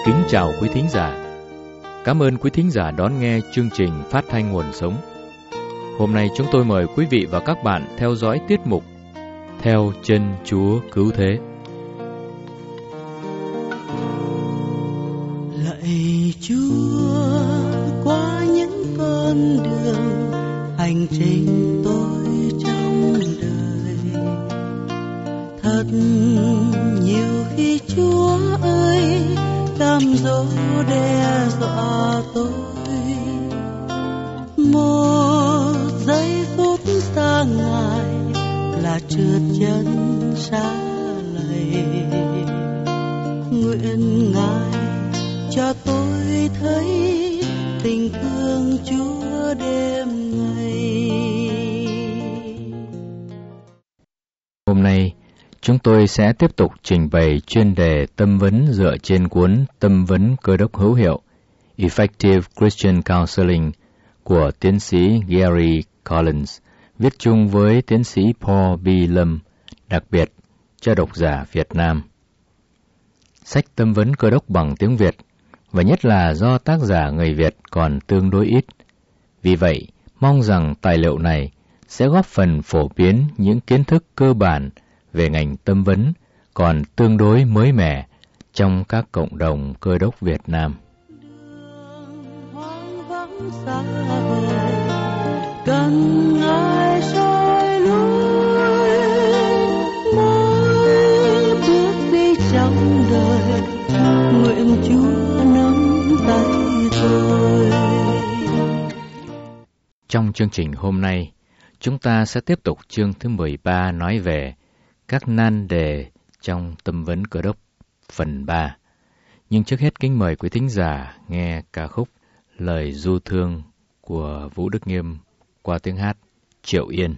Kính chào quý thính giả. Cảm ơn quý thính giả đón nghe chương trình phát thanh nguồn sống. Hôm nay chúng tôi mời quý vị và các bạn theo dõi tiết mục Theo chân Chúa cứu thế. Lạy Chúa, qua những con đường hành trình tôi trong đời, thật nhiều khi Chúa ơi cám dỗ đe dọa tôi. Một giây phút xa Ngài là trượt chân xa lầy. Nguyện Ngài cho tôi thấy tình thương Chúa đêm ngày. Hôm nay chúng tôi sẽ tiếp tục trình bày chuyên đề tâm vấn dựa trên cuốn Tâm vấn Cơ đốc hữu hiệu Effective Christian Counseling của tiến sĩ Gary Collins, viết chung với tiến sĩ Paul B. Lâm, đặc biệt cho độc giả Việt Nam. Sách Tâm vấn Cơ đốc bằng tiếng Việt, và nhất là do tác giả người Việt còn tương đối ít. Vì vậy, mong rằng tài liệu này sẽ góp phần phổ biến những kiến thức cơ bản về ngành tâm vấn còn tương đối mới mẻ trong các cộng đồng Cơ đốc Việt Nam. Hoang vắng xa vời, cần ai soi lối, mỗi bước đi trong đời, nguyện Chúa nắm tay tôi. Trong chương trình hôm nay, chúng ta sẽ tiếp tục chương thứ 13 nói về các nan đề trong tâm vấn Cơ đốc phần 3. Nhưng trước hết kính mời quý thính giả nghe ca khúc Lời Du Thương của Vũ Đức Nghiêm qua tiếng hát Triệu Yên.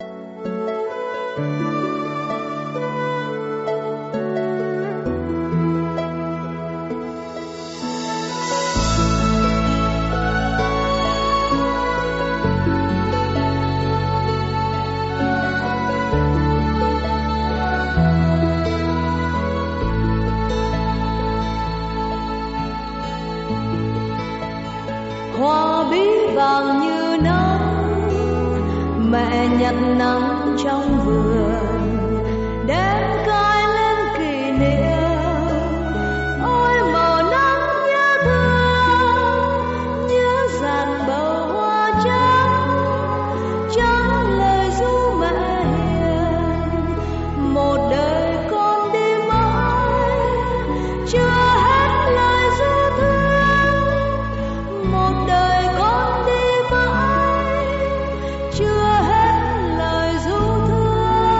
Hoa bí vàng như nắng, mẹ nhặt nắng trong vườn, đem cài lên kỷ niệm. Ôi màu nắng nhớ thương, nhớ dàn bầu hoa trắng, trắng lời ru mẹ hiền. Một đời con đi mãi, chưa hết lời ru thương. Một đời con đi mãi, chưa hết lời ru thương.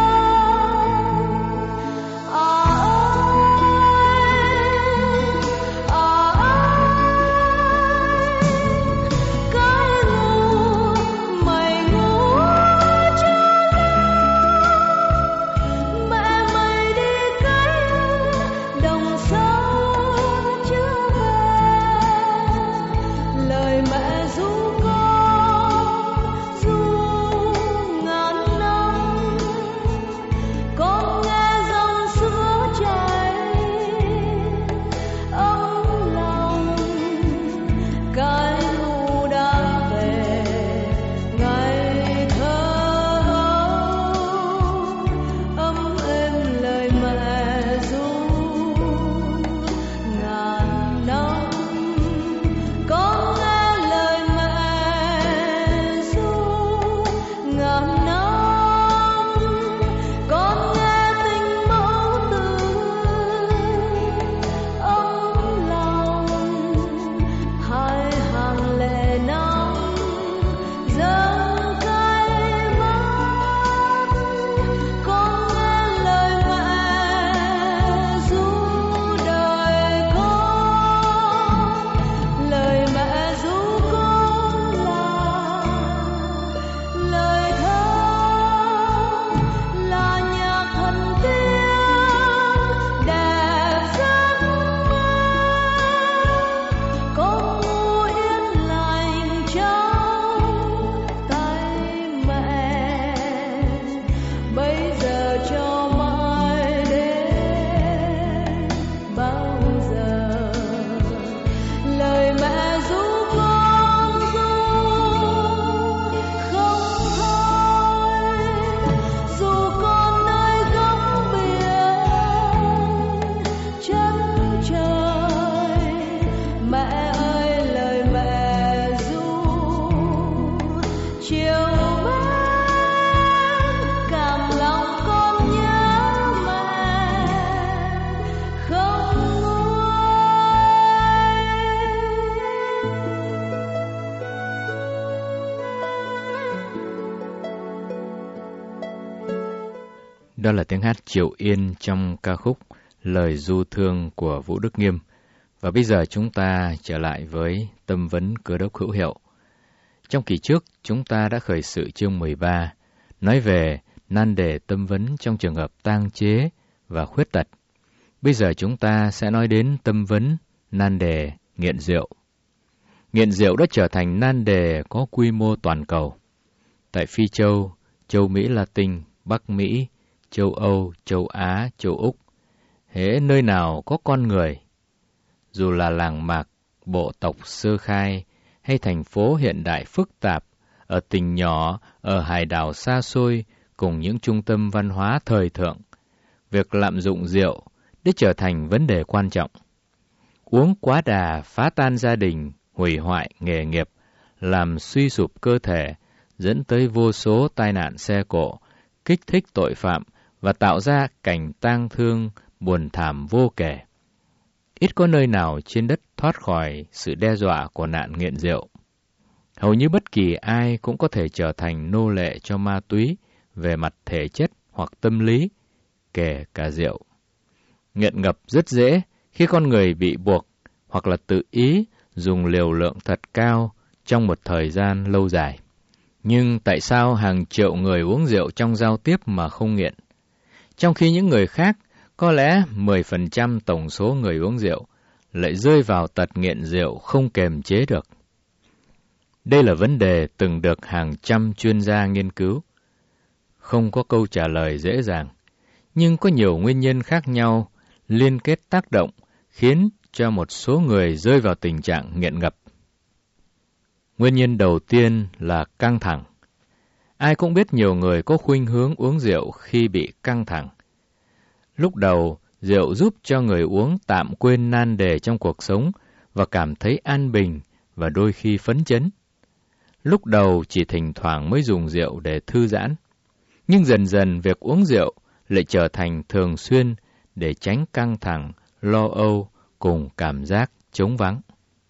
Đó là tiếng hát Triệu Yên trong ca khúc Lời Du Thương của Vũ Đức Nghiêm. Và bây giờ chúng ta trở lại với Tâm vấn Cơ đốc hữu hiệu. Trong kỳ trước, chúng ta đã khởi sự chương 13, nói về nan đề tâm vấn trong trường hợp tang chế và khuyết tật. Bây giờ chúng ta sẽ nói đến tâm vấn nan đề nghiện rượu. Nghiện rượu đã trở thành nan đề có quy mô toàn cầu. Tại Phi Châu, châu Mỹ Latin, Bắc Mỹ, châu Âu, châu Á, châu Úc, hễ nơi nào có con người, dù là làng mạc, bộ tộc sơ khai hay thành phố hiện đại phức tạp, ở tỉnh nhỏ, ở hải đảo xa xôi, cùng những trung tâm văn hóa thời thượng, việc lạm dụng rượu đã trở thành vấn đề quan trọng. Uống quá đà phá tan gia đình, hủy hoại nghề nghiệp, làm suy sụp cơ thể, dẫn tới vô số tai nạn xe cộ, kích thích tội phạm và tạo ra cảnh tang thương, buồn thảm vô kể. Ít có nơi nào trên đất thoát khỏi sự đe dọa của nạn nghiện rượu. Hầu như bất kỳ ai cũng có thể trở thành nô lệ cho ma túy về mặt thể chất hoặc tâm lý, kể cả rượu. Nghiện ngập rất dễ khi con người bị buộc hoặc là tự ý dùng liều lượng thật cao trong một thời gian lâu dài. Nhưng tại sao hàng triệu người uống rượu trong giao tiếp mà không nghiện? Trong khi những người khác, có lẽ 10% tổng số người uống rượu, lại rơi vào tật nghiện rượu không kềm chế được. Đây là vấn đề từng được hàng trăm chuyên gia nghiên cứu. Không có câu trả lời dễ dàng, nhưng có nhiều nguyên nhân khác nhau liên kết tác động khiến cho một số người rơi vào tình trạng nghiện ngập. Nguyên nhân đầu tiên là căng thẳng. Ai cũng biết nhiều người có khuynh hướng uống rượu khi bị căng thẳng. Lúc đầu, rượu giúp cho người uống tạm quên nan đề trong cuộc sống và cảm thấy an bình và đôi khi phấn chấn. Lúc đầu chỉ thỉnh thoảng mới dùng rượu để thư giãn. Nhưng dần dần việc uống rượu lại trở thành thường xuyên để tránh căng thẳng, lo âu cùng cảm giác trống vắng.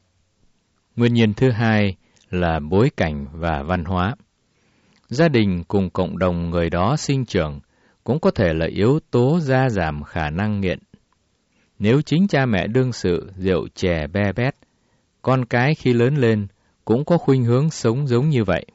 Nguyên nhân thứ hai là bối cảnh và văn hóa. Gia đình cùng cộng đồng người đó sinh trưởng cũng có thể là yếu tố gia giảm khả năng nghiện. Nếu chính cha mẹ đương sự rượu chè be bét, con cái khi lớn lên cũng có khuynh hướng sống giống như vậy.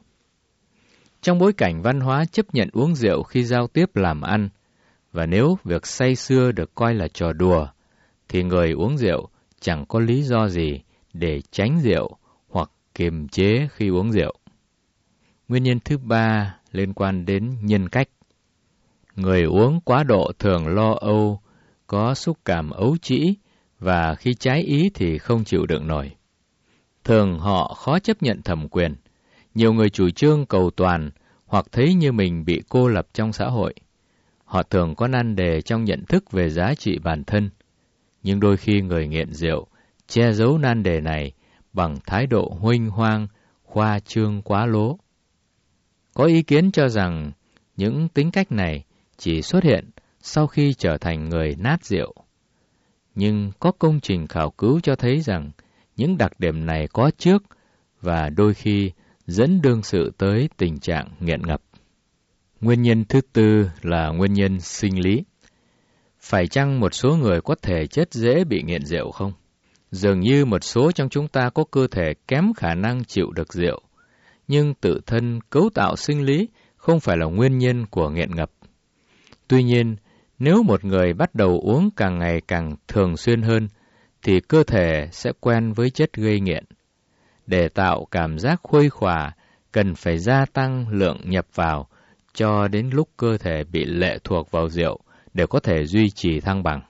Trong bối cảnh văn hóa chấp nhận uống rượu khi giao tiếp làm ăn, và nếu việc say sưa được coi là trò đùa, thì người uống rượu chẳng có lý do gì để tránh rượu hoặc kiềm chế khi uống rượu. Nguyên nhân thứ ba liên quan đến nhân cách. Người uống quá độ thường lo âu, có xúc cảm ấu trĩ và khi trái ý thì không chịu đựng nổi. Thường họ khó chấp nhận thẩm quyền. Nhiều người chủ trương cầu toàn hoặc thấy như mình bị cô lập trong xã hội. Họ thường có nan đề trong nhận thức về giá trị bản thân. Nhưng đôi khi người nghiện rượu che giấu nan đề này bằng thái độ huênh hoang, khoa trương quá lố. Có ý kiến cho rằng những tính cách này chỉ xuất hiện sau khi trở thành người nát rượu. Nhưng có công trình khảo cứu cho thấy rằng những đặc điểm này có trước và đôi khi dẫn đương sự tới tình trạng nghiện ngập. Nguyên nhân thứ tư là nguyên nhân sinh lý. Phải chăng một số người có thể chất dễ bị nghiện rượu không? Dường như một số trong chúng ta có cơ thể kém khả năng chịu được rượu, nhưng tự thân cấu tạo sinh lý không phải là nguyên nhân của nghiện ngập. Tuy nhiên, nếu một người bắt đầu uống càng ngày càng thường xuyên hơn, thì cơ thể sẽ quen với chất gây nghiện. Để tạo cảm giác khuây khỏa, cần phải gia tăng lượng nhập vào cho đến lúc cơ thể bị lệ thuộc vào rượu để có thể duy trì thăng bằng.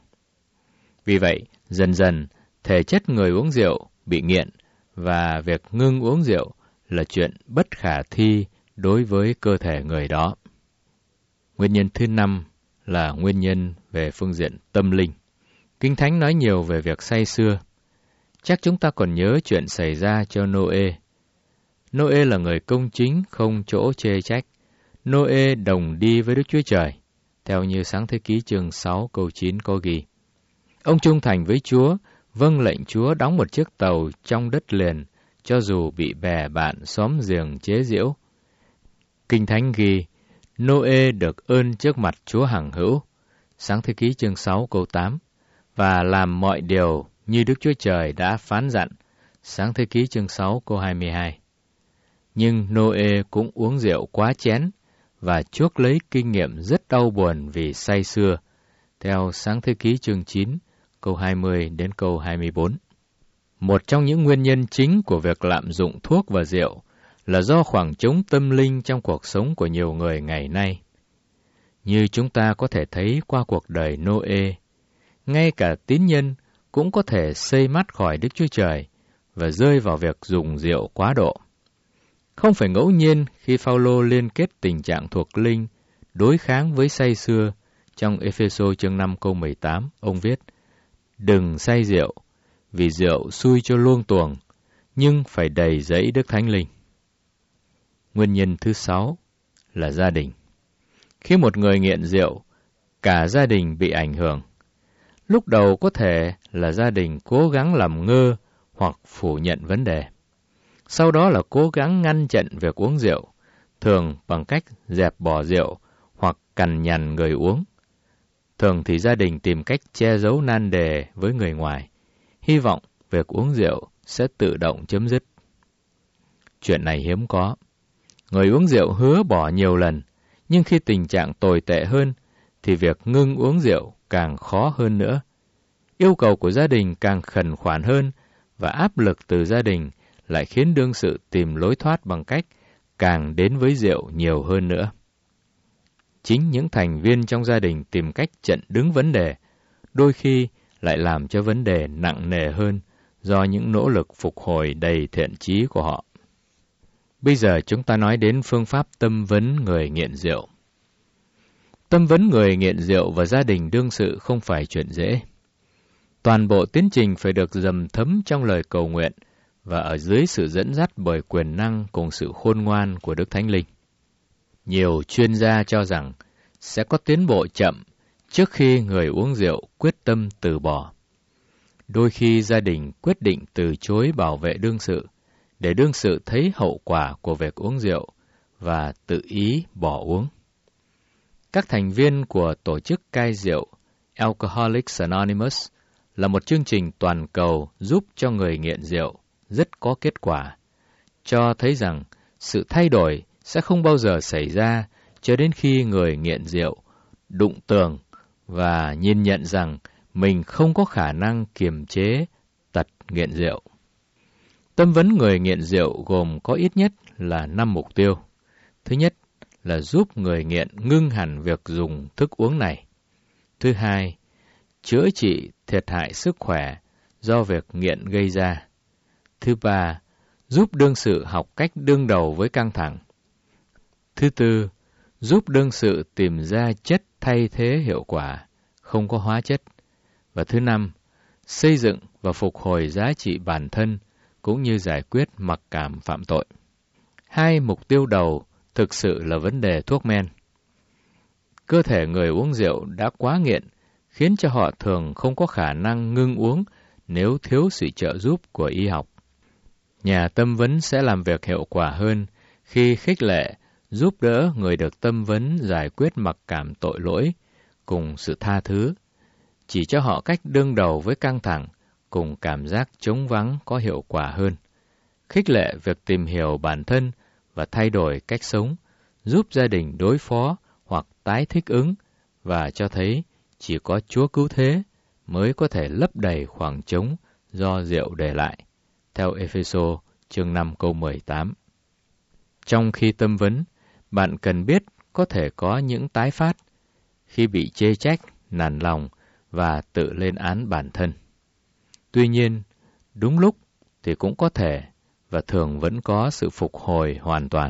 Vì vậy, dần dần, thể chất người uống rượu bị nghiện và việc ngưng uống rượu là chuyện bất khả thi đối với cơ thể người đó. Nguyên nhân thứ năm là nguyên nhân về phương diện tâm linh. Kinh Thánh nói nhiều về việc say sưa. Chắc chúng ta còn nhớ chuyện xảy ra cho Nô-ê. Nô-ê là người công chính, không chỗ chê trách. Nô-ê đồng đi với Đức Chúa Trời, theo như Sáng Thế Ký chương 6 câu 9 có ghi. Ông trung thành với Chúa, vâng lệnh Chúa đóng một chiếc tàu trong đất liền, cho dù bị bè bạn xóm giềng chế giễu. Kinh Thánh ghi, Nô-ê được ơn trước mặt Chúa hằng hữu, Sáng Thế Ký chương 6 câu 8, và làm mọi điều như Đức Chúa Trời đã phán dặn, Sáng Thế Ký chương 6 câu 22. Nhưng Nô-ê cũng uống rượu quá chén và chuốc lấy kinh nghiệm rất đau buồn vì say sưa, theo Sáng Thế Ký chương 9 câu 20 đến câu 24. Một trong những nguyên nhân chính của việc lạm dụng thuốc và rượu là do khoảng trống tâm linh trong cuộc sống của nhiều người ngày nay. Như chúng ta có thể thấy qua cuộc đời Nô-ê, ngay cả tín nhân cũng có thể xây mắt khỏi Đức Chúa Trời và rơi vào việc dùng rượu quá độ. Không phải ngẫu nhiên khi Phao-lô liên kết tình trạng thuộc linh đối kháng với say sưa. Trong Ê-phê-sô chương 5 câu 18, ông viết: Đừng say rượu, vì rượu xui cho luông tuồng, nhưng phải đầy dẫy Đức Thánh Linh. Nguyên nhân thứ 6 là gia đình. Khi một người nghiện rượu, cả gia đình bị ảnh hưởng. Lúc đầu có thể là gia đình cố gắng làm ngơ hoặc phủ nhận vấn đề. Sau đó là cố gắng ngăn chặn việc uống rượu, thường bằng cách dẹp bỏ rượu hoặc cằn nhằn người uống. Thường thì gia đình tìm cách che giấu nan đề với người ngoài, hy vọng việc uống rượu sẽ tự động chấm dứt. Chuyện này hiếm có. Người uống rượu hứa bỏ nhiều lần, nhưng khi tình trạng tồi tệ hơn, thì việc ngưng uống rượu càng khó hơn nữa. Yêu cầu của gia đình càng khẩn khoản hơn, và áp lực từ gia đình lại khiến đương sự tìm lối thoát bằng cách càng đến với rượu nhiều hơn nữa. Chính những thành viên trong gia đình tìm cách chặn đứng vấn đề, đôi khi lại làm cho vấn đề nặng nề hơn do những nỗ lực phục hồi đầy thiện chí của họ. Bây giờ chúng ta nói đến phương pháp tâm vấn người nghiện rượu. Tâm vấn người nghiện rượu và gia đình đương sự không phải chuyện dễ. Toàn bộ tiến trình phải được dầm thấm trong lời cầu nguyện và ở dưới sự dẫn dắt bởi quyền năng cùng sự khôn ngoan của Đức Thánh Linh. Nhiều chuyên gia cho rằng sẽ có tiến bộ chậm trước khi người uống rượu quyết tâm từ bỏ. Đôi khi gia đình quyết định từ chối bảo vệ đương sự, để đương sự thấy hậu quả của việc uống rượu và tự ý bỏ uống. Các thành viên của tổ chức cai rượu Alcoholics Anonymous là một chương trình toàn cầu giúp cho người nghiện rượu rất có kết quả, cho thấy rằng sự thay đổi sẽ không bao giờ xảy ra cho đến khi người nghiện rượu đụng tường và nhìn nhận rằng mình không có khả năng kiềm chế tật nghiện rượu. Tâm vấn người nghiện rượu gồm có ít nhất là 5 mục tiêu. Thứ nhất là giúp người nghiện ngưng hẳn việc dùng thức uống này. Thứ hai, chữa trị thiệt hại sức khỏe do việc nghiện gây ra. Thứ ba, giúp đương sự học cách đương đầu với căng thẳng. Thứ tư, giúp đương sự tìm ra chất thay thế hiệu quả, không có hóa chất. Và thứ năm, xây dựng và phục hồi giá trị bản thân, cũng như giải quyết mặc cảm phạm tội. Hai mục tiêu đầu thực sự là vấn đề thuốc men. Cơ thể người uống rượu đã quá nghiện, khiến cho họ thường không có khả năng ngưng uống nếu thiếu sự trợ giúp của y học. Nhà tâm vấn sẽ làm việc hiệu quả hơn khi khích lệ, giúp đỡ người được tâm vấn giải quyết mặc cảm tội lỗi cùng sự tha thứ, chỉ cho họ cách đương đầu với căng thẳng cùng cảm giác trống vắng có hiệu quả hơn. Khích lệ việc tìm hiểu bản thân và thay đổi cách sống, giúp gia đình đối phó hoặc tái thích ứng, và cho thấy chỉ có Chúa cứu thế mới có thể lấp đầy khoảng trống do rượu để lại, theo Ê-phê-sô chương 5 câu 18. Trong khi tâm vấn, bạn cần biết có thể có những tái phát khi bị chê trách, nản lòng và tự lên án bản thân. Tuy nhiên, đúng lúc thì cũng có thể và thường vẫn có sự phục hồi hoàn toàn.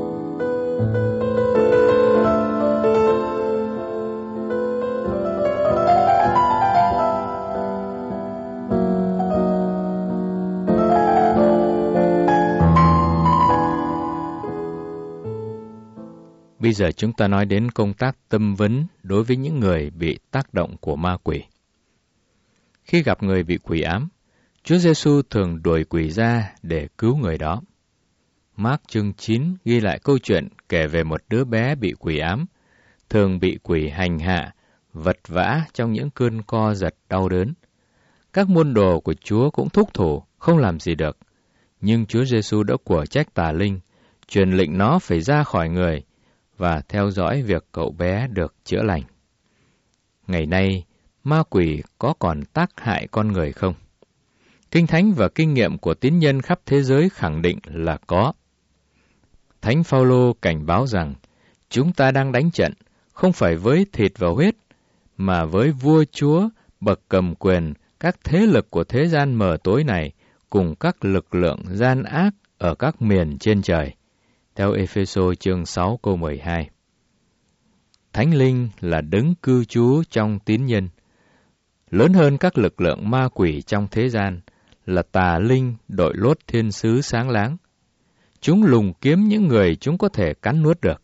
Bây giờ chúng ta nói đến công tác tâm vấn đối với những người bị tác động của ma quỷ. Khi gặp người bị quỷ ám, Chúa Giêsu thường đuổi quỷ ra để cứu người đó. Mác chương 9 ghi lại câu chuyện kể về một đứa bé bị quỷ ám, thường bị quỷ hành hạ, vật vã trong những cơn co giật đau đớn. Các môn đồ của Chúa cũng thúc thủ, không làm gì được. Nhưng Chúa Giêsu đã của trách tà linh, truyền lệnh nó phải ra khỏi người và theo dõi việc cậu bé được chữa lành. Ngày nay, ma quỷ có còn tác hại con người không? Kinh Thánh và kinh nghiệm của tín nhân khắp thế giới khẳng định là có. Thánh Phaolô cảnh báo rằng, chúng ta đang đánh trận không phải với thịt và huyết, mà với vua chúa, bậc cầm quyền, các thế lực của thế gian mờ tối này, cùng các lực lượng gian ác ở các miền trên trời. Theo Ê-phê-sô chương 6 câu 12. Thánh Linh là đấng cư trú trong tín nhân. Lớn hơn các lực lượng ma quỷ trong thế gian là tà linh đội lốt thiên sứ sáng láng. Chúng lùng kiếm những người chúng có thể cắn nuốt được.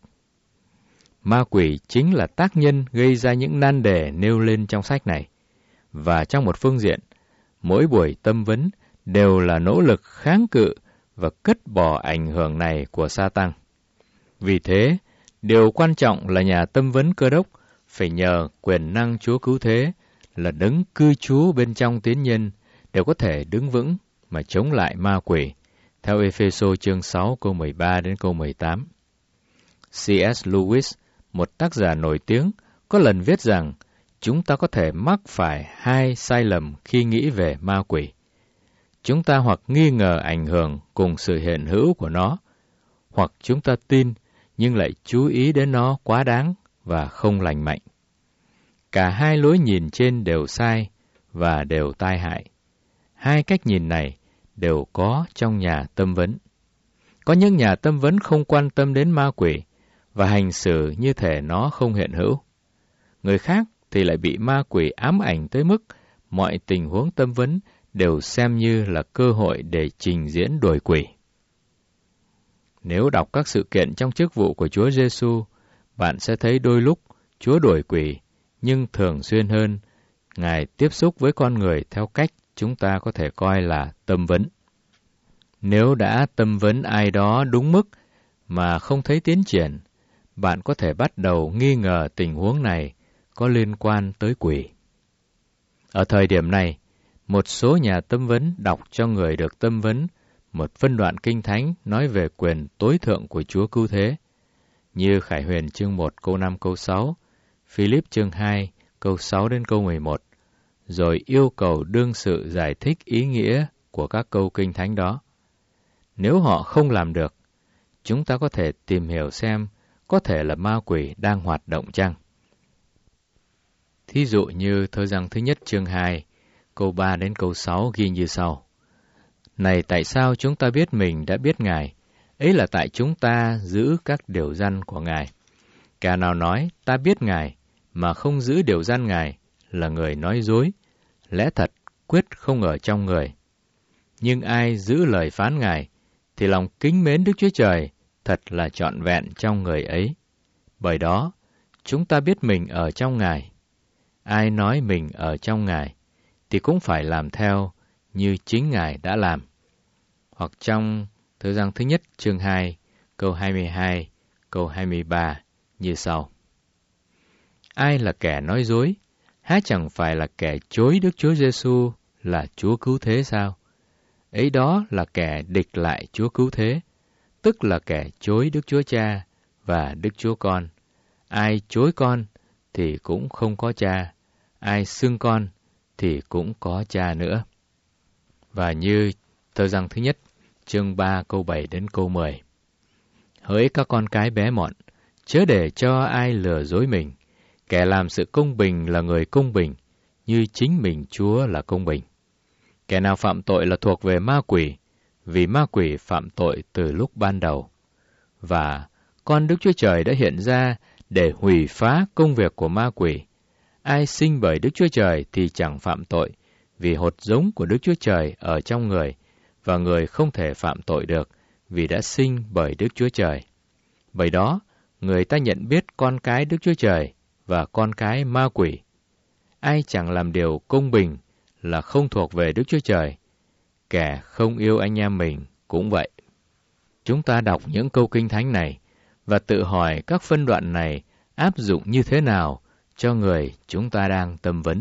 Ma quỷ chính là tác nhân gây ra những nan đề nêu lên trong sách này. Và trong một phương diện, mỗi buổi tâm vấn đều là nỗ lực kháng cự và cất bỏ ảnh hưởng này của Sa-tăng. Vì thế, điều quan trọng là nhà tâm vấn Cơ Đốc phải nhờ quyền năng Chúa Cứu Thế là đấng cư trú bên trong tín nhân để có thể đứng vững mà chống lại ma quỷ. Theo Ê-phê-sô chương 6 câu 13 đến câu 18. C.S. Lewis, một tác giả nổi tiếng, có lần viết rằng chúng ta có thể mắc phải hai sai lầm khi nghĩ về ma quỷ. Chúng ta hoặc nghi ngờ ảnh hưởng cùng sự hiện hữu của nó, hoặc chúng ta tin nhưng lại chú ý đến nó quá đáng và không lành mạnh. Cả hai lối nhìn trên đều sai và đều tai hại. Hai cách nhìn này đều có trong nhà tâm vấn. Có những nhà tâm vấn không quan tâm đến ma quỷ và hành xử như thể nó không hiện hữu. Người khác thì lại bị ma quỷ ám ảnh tới mức mọi tình huống tâm vấn đều xem như là cơ hội để trình diễn đuổi quỷ. Nếu đọc các sự kiện trong chức vụ của Chúa Giêsu, bạn sẽ thấy đôi lúc Chúa đuổi quỷ, nhưng thường xuyên hơn, Ngài tiếp xúc với con người theo cách chúng ta có thể coi là tâm vấn. Nếu đã tâm vấn ai đó đúng mức mà không thấy tiến triển, bạn có thể bắt đầu nghi ngờ tình huống này có liên quan tới quỷ. Ở thời điểm này, một số nhà tâm vấn đọc cho người được tâm vấn một phân đoạn kinh thánh nói về quyền tối thượng của Chúa Cứu Thế, như Khải Huyền chương 1 câu 5 câu 6, Philip chương 2 câu 6 đến câu 11, rồi yêu cầu đương sự giải thích ý nghĩa của các câu kinh thánh đó. Nếu họ không làm được, chúng ta có thể tìm hiểu xem có thể là ma quỷ đang hoạt động chăng. Thí dụ như Thơ Giăng thứ nhất chương 2, câu 3 đến câu 6 ghi như sau. Này tại sao chúng ta biết mình đã biết Ngài? Ấy là tại chúng ta giữ các điều răn của Ngài. Kẻ nào nói ta biết Ngài mà không giữ điều răn Ngài là người nói dối, lẽ thật quyết không ở trong người. Nhưng ai giữ lời phán Ngài thì lòng kính mến Đức Chúa Trời thật là trọn vẹn trong người ấy. Bởi đó, chúng ta biết mình ở trong Ngài. Ai nói mình ở trong Ngài thì cũng phải làm theo như chính Ngài đã làm. Hoặc trong Thơ Giăng thứ nhất chương 2, câu 22, câu 23 như sau. Ai là kẻ nói dối? Há chẳng phải là kẻ chối Đức Chúa Giêsu là Chúa Cứu Thế sao? Ấy đó là kẻ địch lại Chúa Cứu Thế, tức là kẻ chối Đức Chúa Cha và Đức Chúa Con. Ai chối Con thì cũng không có Cha, ai xưng Con thì cũng có Cha nữa. Và như Thơ Giăng thứ nhất, chương 3 câu 7 đến câu 10. Hỡi các con cái bé mọn, chớ để cho ai lừa dối mình. Kẻ làm sự công bình là người công bình, như chính mình Chúa là công bình. Kẻ nào phạm tội là thuộc về ma quỷ, vì ma quỷ phạm tội từ lúc ban đầu. Và con Đức Chúa Trời đã hiện ra để hủy phá công việc của ma quỷ. Ai sinh bởi Đức Chúa Trời thì chẳng phạm tội, vì hột giống của Đức Chúa Trời ở trong người, và người không thể phạm tội được, vì đã sinh bởi Đức Chúa Trời. Bởi đó, người ta nhận biết con cái Đức Chúa Trời và con cái ma quỷ. Ai chẳng làm điều công bình là không thuộc về Đức Chúa Trời. Kẻ không yêu anh em mình cũng vậy. Chúng ta đọc những câu kinh thánh này và tự hỏi các phân đoạn này áp dụng như thế nào cho người chúng ta đang tâm vấn.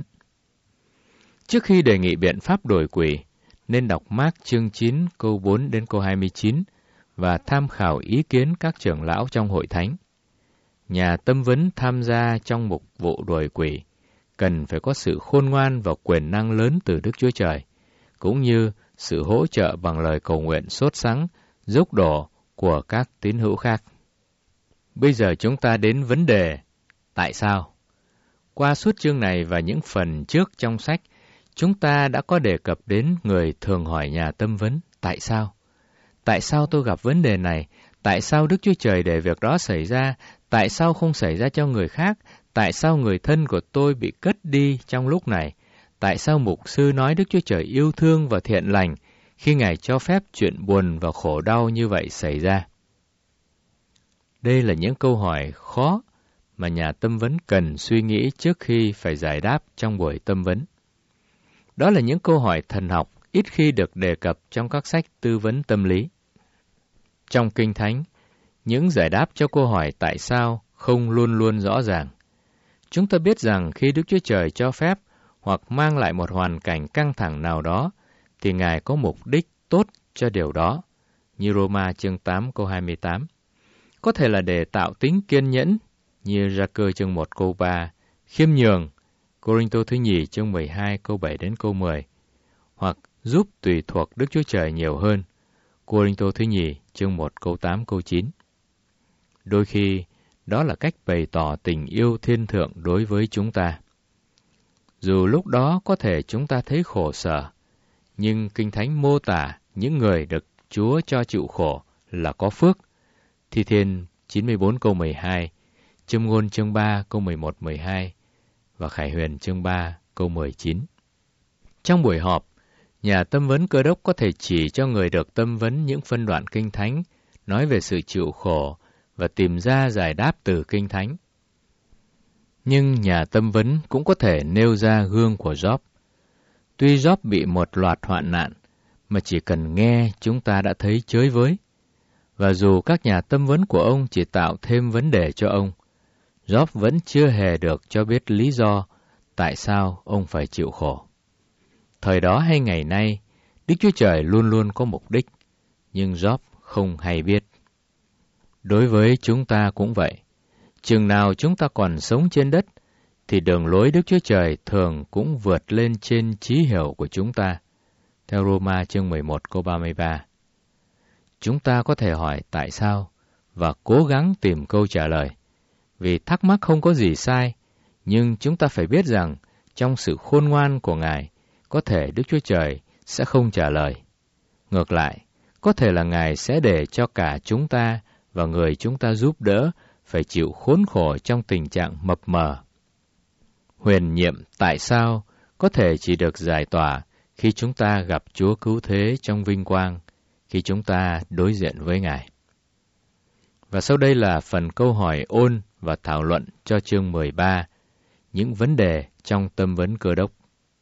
Trước khi đề nghị biện pháp đổi quỷ, nên đọc Mác chương 9 câu 4 đến câu 29 và tham khảo ý kiến các trưởng lão trong hội thánh. Nhà tâm vấn tham gia trong một vụ đuổi quỷ cần phải có sự khôn ngoan và quyền năng lớn từ Đức Chúa Trời, cũng như sự hỗ trợ bằng lời cầu nguyện sốt sắng, dốc đổ của các tín hữu khác. Bây giờ chúng ta đến vấn đề tại sao. Qua suốt chương này và những phần trước trong sách, chúng ta đã có đề cập đến người thường hỏi nhà tâm vấn tại sao. Tại sao tôi gặp vấn đề này? Tại sao Đức Chúa Trời để việc đó xảy ra? Tại sao không xảy ra cho người khác? Tại sao người thân của tôi bị cất đi trong lúc này? Tại sao mục sư nói Đức Chúa Trời yêu thương và thiện lành khi Ngài cho phép chuyện buồn và khổ đau như vậy xảy ra? Đây là những câu hỏi khó mà nhà tâm vấn cần suy nghĩ trước khi phải giải đáp trong buổi tâm vấn. Đó là những câu hỏi thần học ít khi được đề cập trong các sách tư vấn tâm lý. Trong Kinh Thánh, những giải đáp cho câu hỏi tại sao không luôn luôn rõ ràng. Chúng ta biết rằng khi Đức Chúa Trời cho phép hoặc mang lại một hoàn cảnh căng thẳng nào đó, thì Ngài có mục đích tốt cho điều đó, như Roma chương 8 câu 28. Có thể là để tạo tính kiên nhẫn, như Gia-cơ chương 1 câu 3, khiêm nhường, Cô-rinh-tô thứ nhì chương 12 câu 7 đến câu 10, hoặc giúp tùy thuộc Đức Chúa Trời nhiều hơn, Cô-rinh-tô thứ nhì chương 1 câu 8 câu 9. Đôi khi, đó là cách bày tỏ tình yêu thiên thượng đối với chúng ta. Dù lúc đó có thể chúng ta thấy khổ sở, nhưng Kinh Thánh mô tả những người được Chúa cho chịu khổ là có phước. Thi Thiên 94 câu 12, Châm ngôn chương 3 câu 11-12 và Khải Huyền chương 3 câu 19. Trong buổi họp, nhà tâm vấn Cơ Đốc có thể chỉ cho người được tâm vấn những phân đoạn Kinh Thánh nói về sự chịu khổ và tìm ra giải đáp từ Kinh Thánh. Nhưng nhà tâm vấn cũng có thể nêu ra gương của Gióp. Tuy Gióp bị một loạt hoạn nạn, mà chỉ cần nghe chúng ta đã thấy chới với. Và dù các nhà tâm vấn của ông chỉ tạo thêm vấn đề cho ông, Gióp vẫn chưa hề được cho biết lý do tại sao ông phải chịu khổ. Thời đó hay ngày nay, Đức Chúa Trời luôn luôn có mục đích, nhưng Gióp không hay biết. Đối với chúng ta cũng vậy. Chừng nào chúng ta còn sống trên đất, thì đường lối Đức Chúa Trời thường cũng vượt lên trên trí hiểu của chúng ta. Theo Roma chương 11 câu 33. Chúng ta có thể hỏi tại sao và cố gắng tìm câu trả lời. Vì thắc mắc không có gì sai, nhưng chúng ta phải biết rằng trong sự khôn ngoan của Ngài, có thể Đức Chúa Trời sẽ không trả lời. Ngược lại, có thể là Ngài sẽ để cho cả chúng ta và người chúng ta giúp đỡ phải chịu khốn khổ trong tình trạng mập mờ. Huyền nhiệm tại sao có thể chỉ được giải tỏa khi chúng ta gặp Chúa Cứu Thế trong vinh quang, khi chúng ta đối diện với Ngài. Và sau đây là phần câu hỏi ôn và thảo luận cho chương 13, những vấn đề trong tâm vấn Cơ Đốc.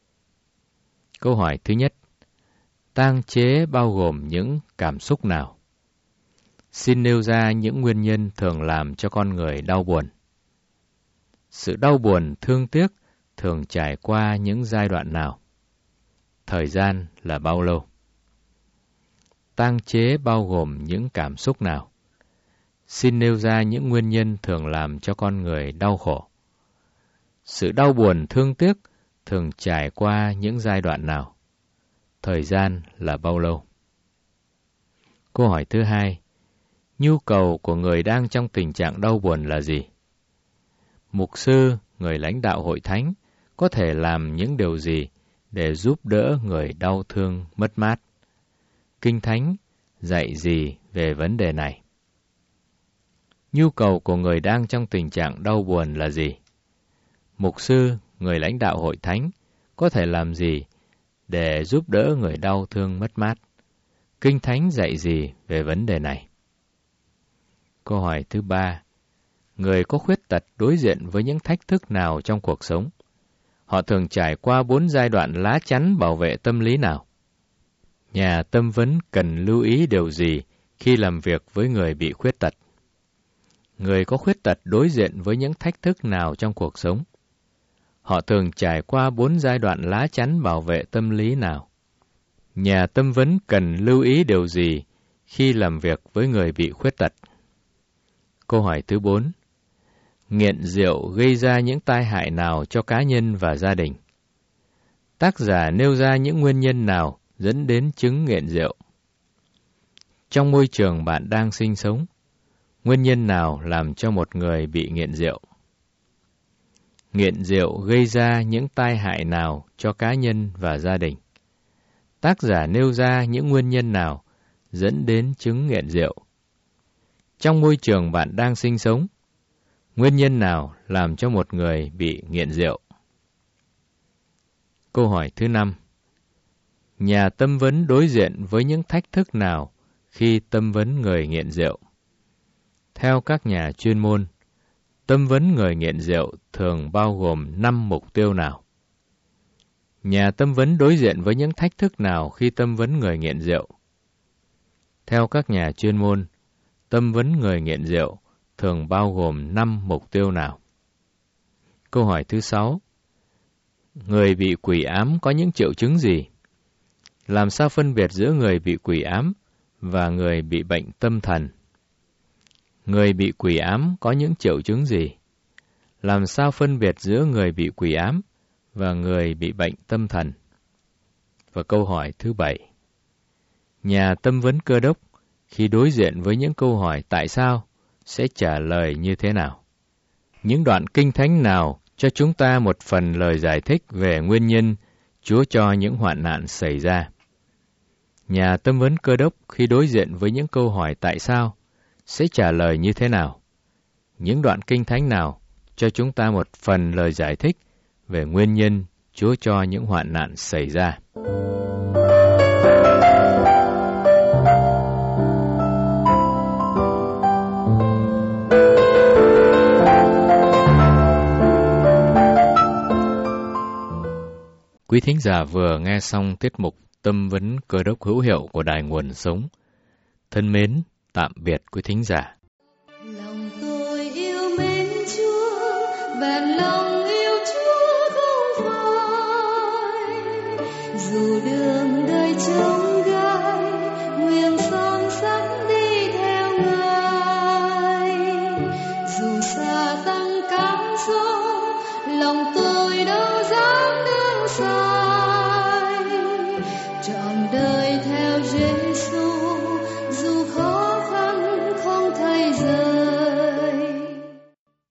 Câu hỏi thứ nhất, tang chế bao gồm những cảm xúc nào? Xin nêu ra những nguyên nhân thường làm cho con người đau buồn. Sự đau buồn, thương tiếc thường trải qua những giai đoạn nào? Thời gian là bao lâu? Tang chế bao gồm những cảm xúc nào? Xin nêu ra những nguyên nhân thường làm cho con người đau khổ. Sự đau buồn, thương tiếc thường trải qua những giai đoạn nào? Thời gian là bao lâu? Câu hỏi thứ hai, nhu cầu của người đang trong tình trạng đau buồn là gì? Mục sư, người lãnh đạo hội thánh, có thể làm những điều gì để giúp đỡ người đau thương, mất mát? Kinh Thánh dạy gì về vấn đề này? Nhu cầu của người đang trong tình trạng đau buồn là gì? Mục sư, người lãnh đạo hội thánh, có thể làm gì để giúp đỡ người đau thương, mất mát? Kinh Thánh dạy gì về vấn đề này? Câu hỏi thứ ba, người có khuyết tật đối diện với những thách thức nào trong cuộc sống? Họ thường trải qua 4 giai đoạn lá chắn bảo vệ tâm lý nào? Nhà tâm vấn cần lưu ý điều gì khi làm việc với người bị khuyết tật? Người có khuyết tật đối diện với những thách thức nào trong cuộc sống? Họ thường trải qua 4 giai đoạn lá chắn bảo vệ tâm lý nào? Nhà tâm vấn cần lưu ý điều gì khi làm việc với người bị khuyết tật? Câu hỏi thứ 4. Nghiện rượu gây ra những tai hại nào cho cá nhân và gia đình? Tác giả nêu ra những nguyên nhân nào dẫn đến chứng nghiện rượu? Trong môi trường bạn đang sinh sống, nguyên nhân nào làm cho một người bị nghiện rượu? Nghiện rượu gây ra những tai hại nào cho cá nhân và gia đình? Tác giả nêu ra những nguyên nhân nào dẫn đến chứng nghiện rượu? Trong môi trường bạn đang sinh sống, nguyên nhân nào làm cho một người bị nghiện rượu? Câu hỏi thứ 5. Nhà tâm vấn đối diện với những thách thức nào khi tâm vấn người nghiện rượu? Theo các nhà chuyên môn, tâm vấn người nghiện rượu thường bao gồm 5 mục tiêu nào? Nhà tâm vấn đối diện với những thách thức nào khi tâm vấn người nghiện rượu? Theo các nhà chuyên môn, tâm vấn người nghiện rượu thường bao gồm 5 mục tiêu nào? Câu hỏi thứ 6. Người bị quỷ ám có những triệu chứng gì? Làm sao phân biệt giữa người bị quỷ ám và người bị bệnh tâm thần? Người bị quỷ ám có những triệu chứng gì? Làm sao phân biệt giữa người bị quỷ ám và người bị bệnh tâm thần? Và câu hỏi thứ 7. Nhà tâm vấn Cơ đốc khi đối diện với những câu hỏi tại sao sẽ trả lời như thế nào? Những đoạn kinh thánh nào cho chúng ta một phần lời giải thích về nguyên nhân Chúa cho những hoạn nạn xảy ra? Nhà tâm vấn Cơ đốc khi đối diện với những câu hỏi tại sao sẽ trả lời như thế nào? Những đoạn kinh thánh nào cho chúng ta một phần lời giải thích về nguyên nhân Chúa cho những hoạn nạn xảy ra? Quý thính giả vừa nghe xong tiết mục Tâm vấn Cơ đốc hữu hiệu của Đài Nguồn Sống. Thân mến, tạm biệt quý thính giả. Lòng tôi yêu mến Chúa, bèn lòng